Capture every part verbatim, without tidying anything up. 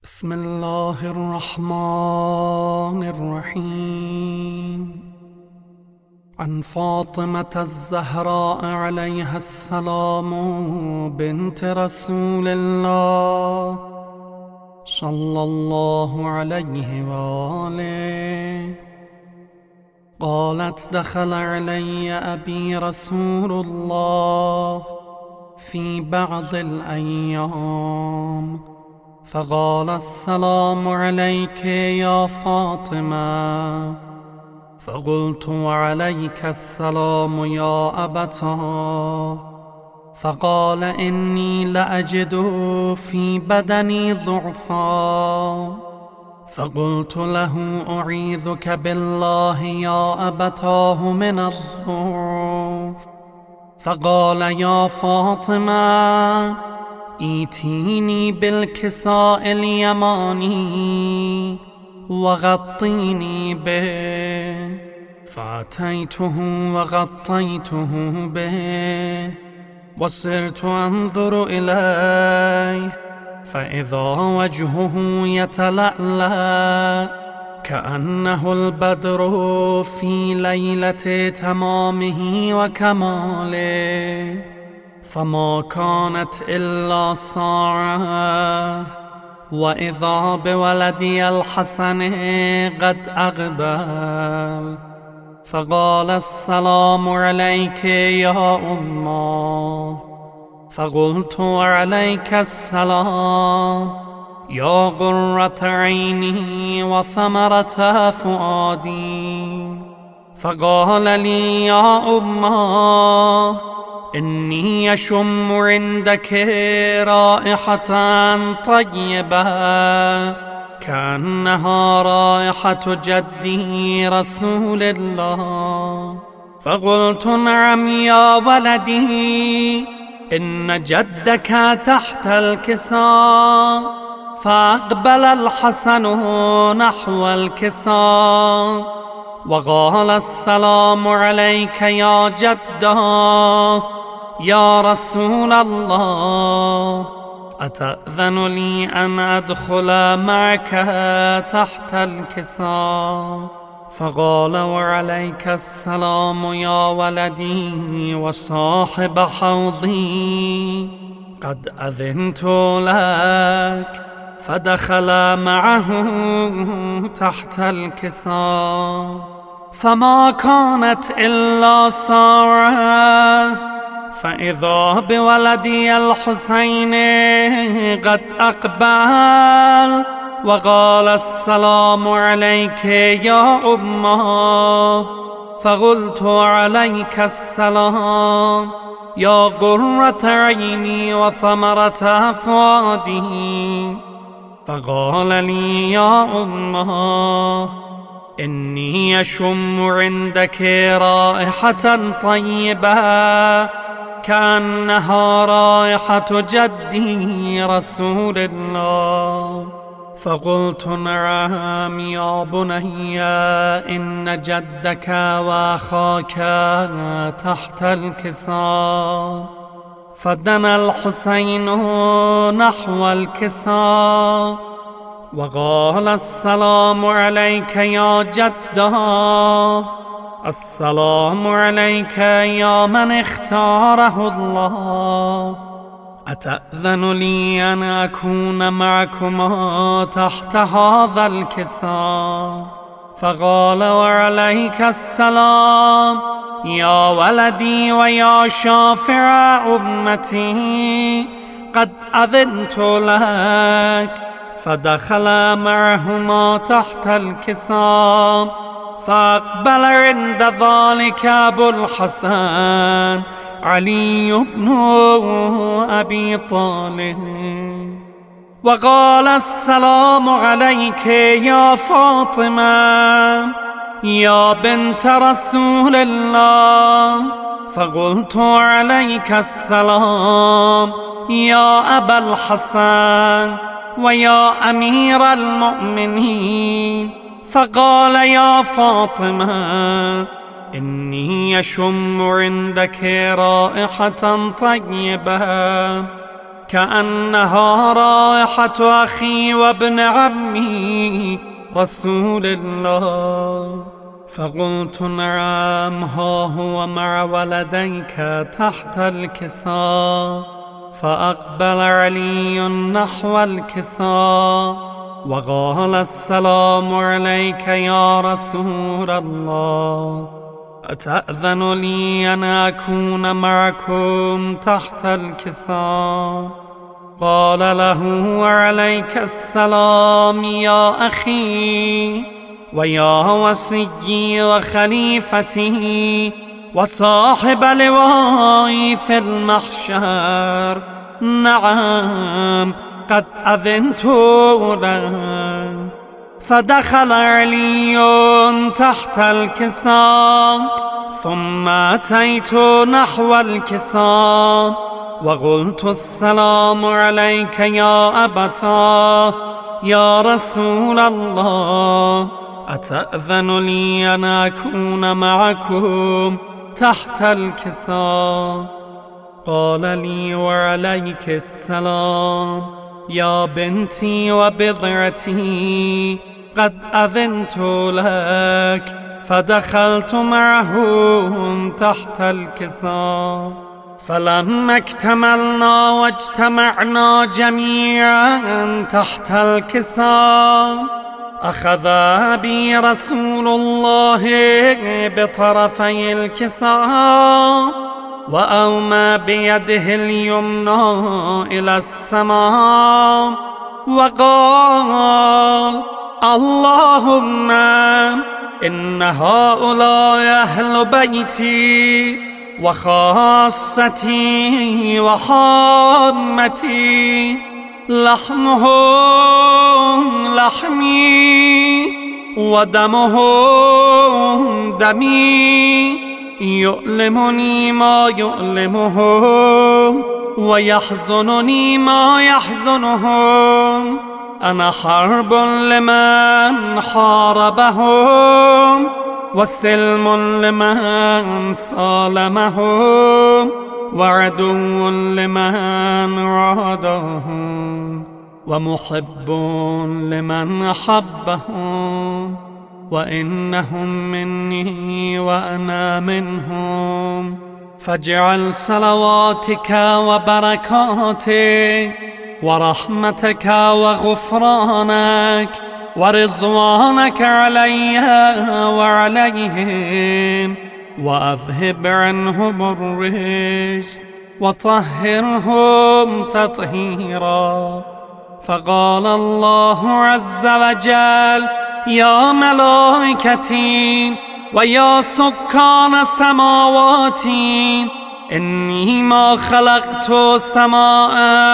بسم الله الرحمن الرحيم. عن فاطمة الزهراء عليها السلام بنت رسول الله صلى الله عليه وآله قالت: دخل علي أبي رسول الله في بعض الأيام فقال: السلام عليك يا فاطمة. فقلت: وعليك السلام يا أبتاه. فقال: إني لأجد في بدني ضعفا. فقلت له: أعيذك بالله يا أبتاه من الضعف. فقال: يا فاطمة، ايتيني بالكساء اليماني وغطيني به. فأتيته وغطيته به وصرت أنظر إليه فإذا وجهه يتلألأ كأنه البدر في ليلة تمامه وكماله، فما كانت إلا ساعة وإذا بولدي الحسن قد أقبل. فقال: السلام عليك يا أمه. فقلت: وعليك السلام يا قرة عيني وثمرة فؤادي. فقال لي: يا أمه، إني أشم عندك رائحة طيبة كأنها رائحة جدي رسول الله. فقلت: نعم يا ولدي، إن جدك تحت الكساء. فأقبل الحسن نحو الكساء وقال: السلام عليك يا جده يا رسول الله، أتأذن لي أن أدخل معك تحت الكساء؟ فقال: وعليك السلام يا ولدي وصاحب حوضي، قد أذنت لك. فدخل معه تحت الكساء فما كانت إلا ساعة فإذا بولدي الحسين قد أقبل وقال: السلام عليك يا أمه. فقلت: عليك السلام يا قرة عيني وثمرة فؤادي. فقال لي: يا أمه، إني أشم عندك رائحة طيبة كأنها رائحة جدي رسول الله. فقلت: نعم يا بني، إن جدك وأخاك تحت الكساء. فدنا الحسين نحو الكساء وقال: السلام عليك يا جده. السلام عليك يا من اختاره الله، أتأذن لي أن أكون معكما تحت هذا الكساء؟ فقال: وعليك السلام يا ولدي ويا شافع أمتي، قد أذنت لك. فدخل معهما تحت الكساء فأقبل عند ذلك أبو الحسن علي بن أبي طالب وقال: السلام عليك يا فاطمة يا بنت رسول الله. فقلت: عليك السلام يا أبا الحسن ويا أمير المؤمنين. فقال: يا فاطمة، إني أشم عندك رائحة طيبة كأنها رائحة أخي وابن عمي رسول الله. فقلت نعم، ها هو مع ولديك تحت الكساء. فأقبل علي نحو الكساء وقال السلام عليك يا رسول الله، أتأذن لي أن أكون معكم تحت الكساء؟ قال له وعليك السلام يا أخي ويا وصيي وخليفتي وصاحب لوائي في المحشر، نعم قد أذنت له. فدخل علي تحت الكساء، ثم أتيت نحو الكساء وقلت السلام عليك يا أبتاه يا رسول الله، أتأذن لي أن أكون معكم تحت الكساء؟ قال لي وعليك السلام يا بنتي وبضعتي، قد أذنت لك. فدخلت معهم تحت الكساء، فلما اكتملنا واجتمعنا جميعا تحت الكساء أخذ بي رسول الله بطرفي الكساء وأومى بيده اليمنى إلى السماء وقال اللهم إن هؤلاء أهل بيتي وخاصتي وحامتي، لحمهم لحمي ودمهم دمي، يؤلمني ما يؤلمهم ويحزنني ما يحزنهم. أنا حرب لمن حاربهم وسلم لمن صالمهم وعدو لمن رادهم ومحب لمن أحبهم، وإنهم مني وأنا منهم. فاجعل صلواتك وبركاتك ورحمتك وغفرانك ورضوانك علي وعليهم، وأذهب عنهم الرجس وطهرهم تطهيرا. فقال الله عز وجل يا ملائكتي ويا سكان سماواتي، إني ما خلقت سماء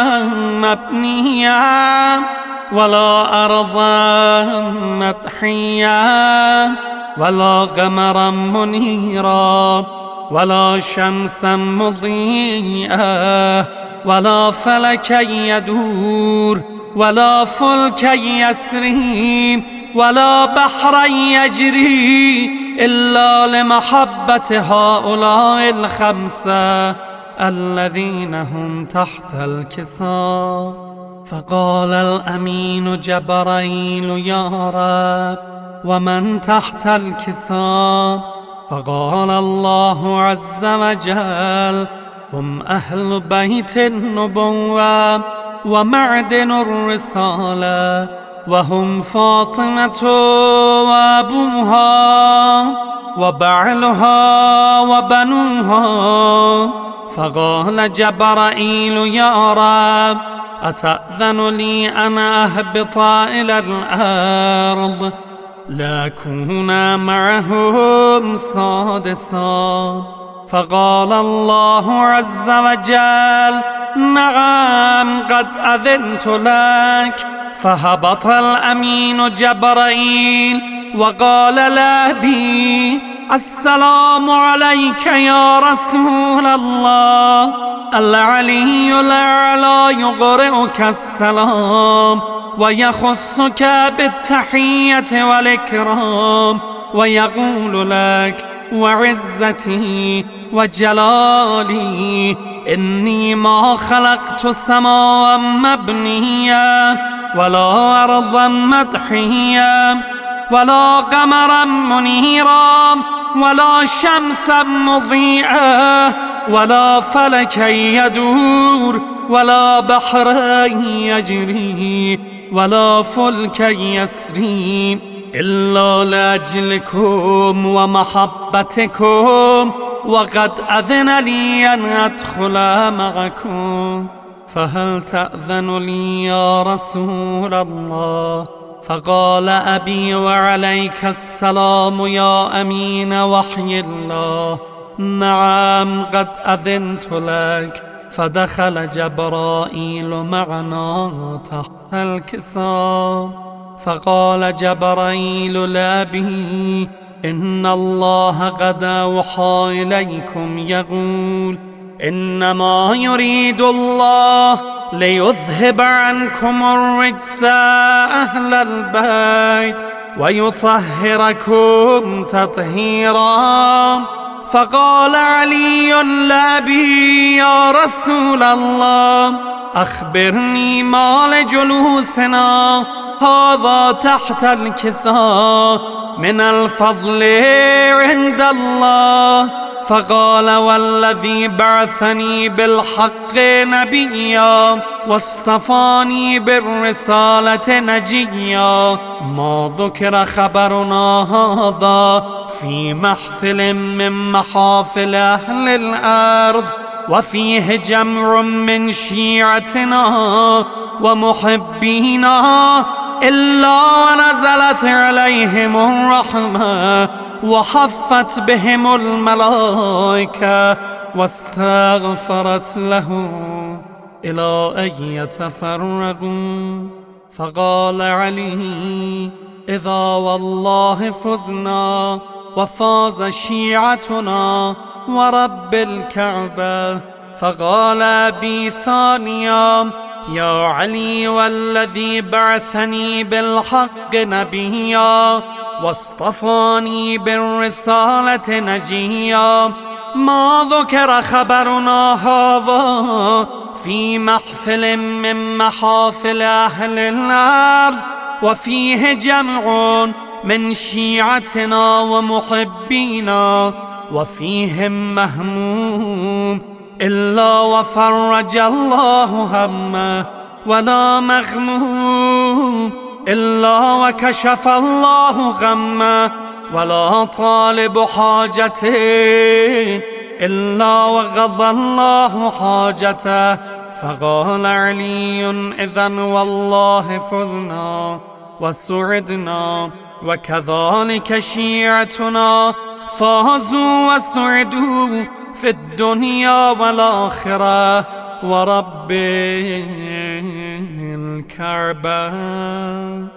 مبنية ولا أرضا مطحية ولا قمرا منيرا ولا شمسا مضيئة ولا فلكا يدور ولا فلكا يسري ولا بحرا يجري إلا لمحبة هؤلاء الخمسة الذين هم تحت الكساء. فقال الأمين جبرائيل يا رب ومن تحت الكساء؟ فقال الله عز وجل هم أهل بيت النبوة ومعدن الرسالة، وهم فاطمة وأبوها وبعلها وبنوها. فقال جبرائيل يا رب أتأذن لي أن أهبط إلى الأرض لأكون معهم سادسا؟ فقال الله عز وجل نعم قد أذنت لك. فهبط الأمين جبرائيل وقال لأبي السلام عليك يا رسول الله، العلي الأعلى يقرئك السلام ويخصك بالتحية والإكرام ويقول لك وعزتي وجلالي إني ما خلقت سماء مبنية ولا أرضا مدحية ولا قمرا منيرا ولا شمسا مضيئة ولا فلكا يدور ولا بحرا يجري ولا فلكا يسري إلا لأجلكم ومحبتكم، وقد أذن لي أن أدخل معكم، فهل تأذن لي يا رسول الله؟ فقال أبي وعليك السلام يا أمين وحي الله، نعم قد أذنت لك. فدخل جبرائيل معنا تحت الكساء، فقال جبرائيل لأبي إن الله قد أوحى إليكم يقول إنما يريد الله ليذهب عنكم الرجس أهل البيت ويطهركم تطهيرا. فقال علي لأبي يا رسول الله أخبرني ما لجلوسنا هذا تحت الكساء من الفضل عند الله. فقال والذي بعثني بالحق نبيا واصطفاني بالرسالة نجيا ما ذكر خبرنا هذا في محفل من محافل أهل الأرض وفيه جمع من شيعتنا ومحبينا إلا نزلت عليهم الرحمة وحفت بهم الملائكة واستغفرت لهم إلى أن يتفرقوا. فقال علي إذا والله فزنا وفاز شيعتنا ورب الكعبة. فقال أبي ثانيا يا علي والذي بعثني بالحق نبيا واصطفاني بالرسالة نجيا ما ذكر خبرنا هذا في محفل من محافل أهل الأرض وفيه جمع من شيعتنا ومحبينا وفيهم مهموم إلا وفرج الله همه ولا مغموم إلا وكشف الله غمه ولا طالب حاجة إلا وغضى الله حاجته. فقال علي إذن والله فزنا وسعدنا وكذلك شيعتنا فازوا وسعدوا في الدنيا والآخرة ورب الكعبة.